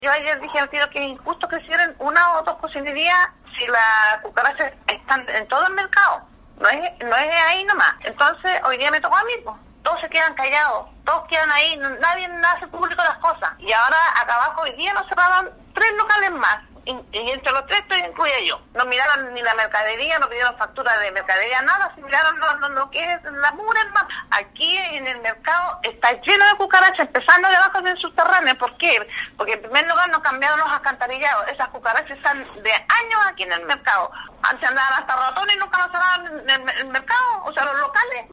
Yo ayer dije al tiro que es injusto que cierren una o dos cocinerías si las cucarachas están en todo el mercado. No es ahí nomás. Entonces, hoy día me tocó a mí, pues. Todos se quedan callados, todos quedan ahí, nadie hace público las cosas. Y ahora, acá abajo, hoy día nos cerraron 3 locales más. Y entre los 3 estoy incluida yo. No miraron ni la mercadería, no pidieron factura de mercadería, nada, se miraron lo que es la mugre, hermano. Aquí en el mercado está lleno de cucarachas, empezando debajo del subterráneo. ¿Por qué? Porque en primer lugar nos cambiaron los alcantarillados. Esas cucarachas están de años aquí en el mercado. Antes andaban hasta ratones y nunca nos cerraron el mercado, o sea, los locales.